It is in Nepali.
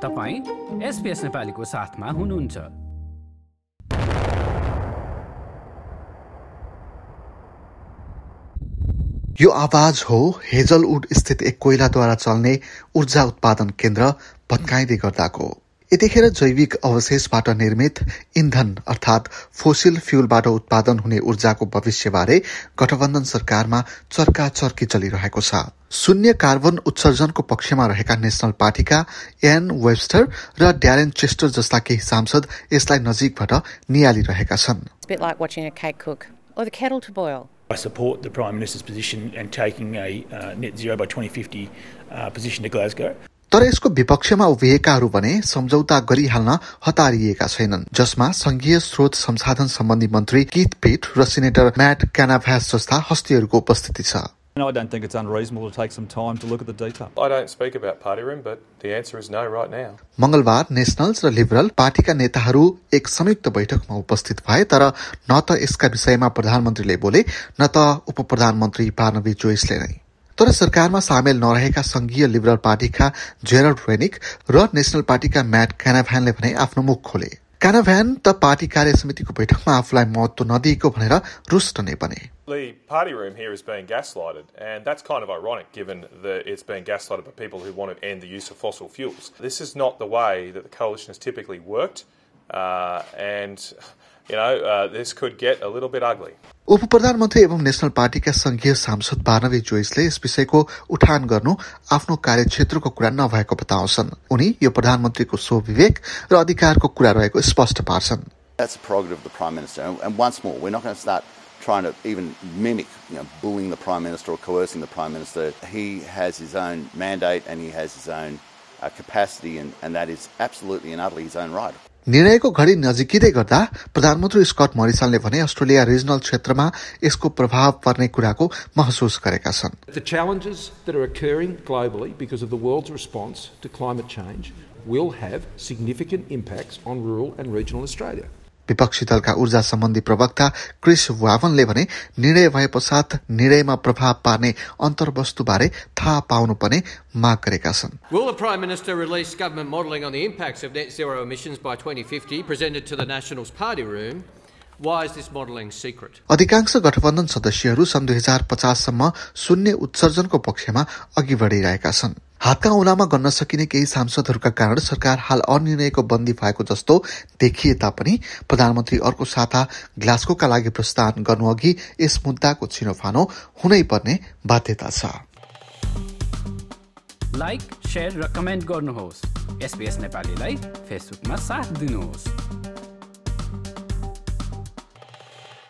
तपाईं SBS नेपालीको साथमा हुनुहुन्छ। यो आवाज हो हेजलवुड स्थित एक कोइलाद्वारा चल्ने ऊर्जा उत्पादन केन्द्र भत्काइँदै गर्दाको। यतिखेर जैविक अवशेषबाट निर्मित इन्धन अर्थात् फोसिल फ्युलबाट उत्पादन हुने ऊर्जाको भविष्यबारे गठबन्धन सरकारमा चर्काचर्की चलिरहेको छ। शून्य कार्बन उत्सर्जनको पक्षमा रहेका नेशनल पार्टीका एन वेब्स्टर र ड्यारेन चेस्टर जस्ता केही सांसद यसलाई नजिकबाट नियालिरहेका छन्। I support the Prime Minister's position and taking a net zero by 2050 position to Glasgow. तर यसको विपक्षमा उभिएकाहरू भने सम्झौता गरिहाल्न हतारिएका छैनन्, जसमा संघीय स्रोत संसाधन सम्बन्धी मन्त्री कीथ पिट र सिनेटर म्याट क्यानाभास जस्ता हस्तीहरूको उपस्थिति छ। And I don't think it's unreasonable to take some time to look at the detail. I don't speak about party room, but the answer is no right now. मंगलबार नेशनल्स र लिबरल पार्टीका नेताहरू एक संयुक्त बैठकमा उपस्थित भए, तर न त यसका विषयमा प्रधानमन्त्रीले बोले न त उपप्रधानमन्त्री बार्नाबी जोइसले नै। तर सरकारमा सामेल नरहेका संघीय लिबरल पार्टीका जेरल्ड रेनिक र नेशनल पार्टीका म्याट क्यानाभानले भने आफ्नो मुख खोले। क्यानाभान त पार्टी कार्य समितिको बैठकमा आफूलाई महत्व नदिएको भनेर रुष्ट नै बने। The party room here is being gaslighted, and that's kind of ironic given that it's being gaslighted by people who want to end the use of fossil fuels. This is not the way that the coalition has typically worked, and this could get a little bit ugly. उपप्रधानमन्त्री एवं नेशनल पार्टीका संघीय सांसद बार्नाबी जोइसले यस विषयको उठान गर्नु आफ्नो कार्यक्षेत्रको कुरा नभएको बताउँछन्। उनी यो प्रधानमन्त्रीको स्वविवेक र अधिकारको कुरा रहेको स्पष्ट पार्छन्। That's a prerogative of the Prime Minister, and once more, we're not going to start trying to even mimic, bullying the Prime Minister or coercing the Prime Minister. He has his own mandate and he has his own capacity, and that is absolutely and utterly his own right. निर्णयको घडी नजिकिँदै गर्दा प्रधानमन्त्री स्कट मरिसनले भने अस्ट्रेलिया रिजनल क्षेत्रमा यसको प्रभाव पर्ने कुराको महसुस गरेका छन्। The challenges that are occurring globally because of the world's response to climate change will have significant impacts on rural and regional Australia. विपक्षी दलका ऊर्जा सम्बन्धी प्रवक्ता क्रिस वाभनले भने निर्णय भए पश्चात निर्णयमा प्रभाव पार्ने अन्तर्वस्तुबारे थाहा पाउनुपर्ने माग गरेका छन्। Will the Prime Minister release government modelling on the impacts of net zero emissions by 2050 presented to the Nationals Party Room? Why is this modelling secret? अधिकांश गठबन्धन सदस्यहरू सन् 2050 सम्म शून्य उत्सर्जनको पक्षमा अघि बढिरहेका छन्। हातका औँलामा गन्न सकिने केही सांसदहरूका कारण सरकार हाल अनिर्णयको बन्दी भएको जस्तो देखिए तापनि प्रधानमन्त्री अर्को साता ग्लास्गोका लागि प्रस्थान गर्नुअघि यस मुद्दाको छिनोफानो हुनै पर्ने बाध्यता छ। लाइक, शेयर र कमेन्ट गर्नुहोस्। SBS नेपालीलाई फेसबुकमा साथ दिनुहोस्।